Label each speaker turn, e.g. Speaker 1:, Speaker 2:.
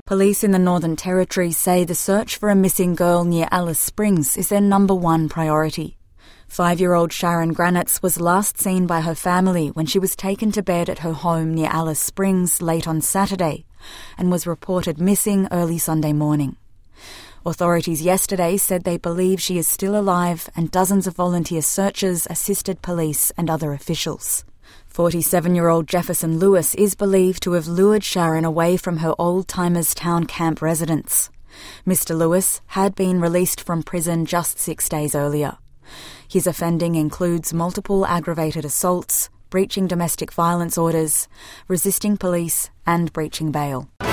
Speaker 1: Police in the Northern Territory say the search for a missing girl near Alice Springs is their number one priority. 5-year-old Sharon Granitz was last seen by her family when she was taken to bed at her home near Alice Springs late on Saturday and was reported missing early Sunday morning. Authorities yesterday said they believe she is still alive, and dozens of volunteer searchers assisted police and other officials. 47-year-old Jefferson Lewis is believed to have lured Sharon away from her Old-Timers Town Camp residence. Mr. Lewis had been released from prison just 6 days earlier. His offending includes multiple aggravated assaults, breaching domestic violence orders, resisting police and breaching bail.